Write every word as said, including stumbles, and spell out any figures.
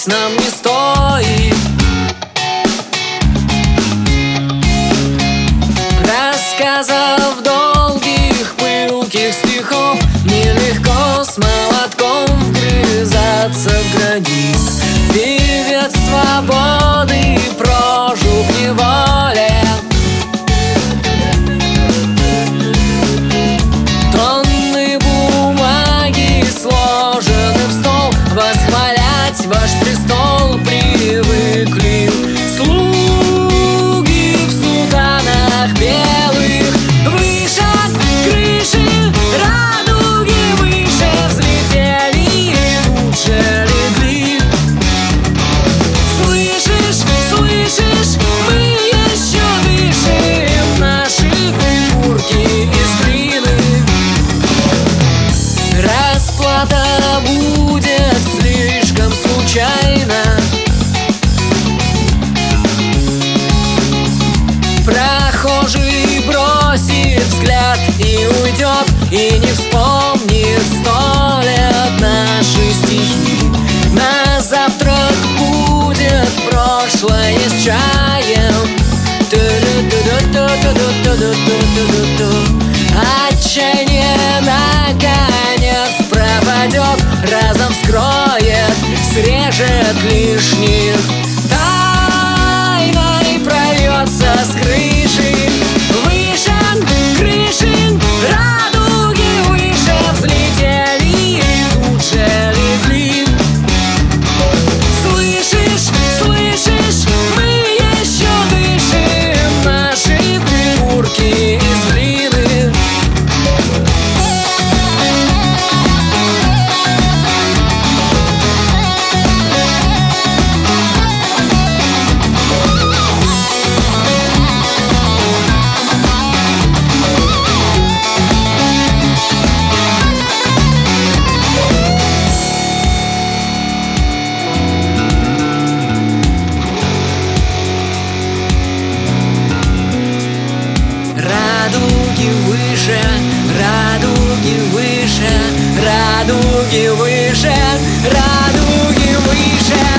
нам не стоит. Рассказов долгих, пылких стихов нелегко с молотком вгрызаться в гранит. Певец свободы прожил в неволе, тонны бумаги сложены в стол. Восхвалять ваш престол привыкли слуги в сутанах белых. Выше крыши радуги, выше взлетели и тут же легли. Слышишь, слышишь, мы еще дышим, наши фигурки из глины. Расплата будет слишком случайна. Прохожий бросит взгляд и уйдет, и не вспомнит сто лет наши стихи. На завтрак будет прошлое с чаем. Отчаяние наконец пропадет, разом скроет, срежет лишних. Тайной прольется с крыши, выше крыши радуги, выше взлетели и тут же легли. Слышишь, слышишь, мы еще дышим, наши фигурки из глины. Радуги выше, радуги выше, радуги выше, радуги выше.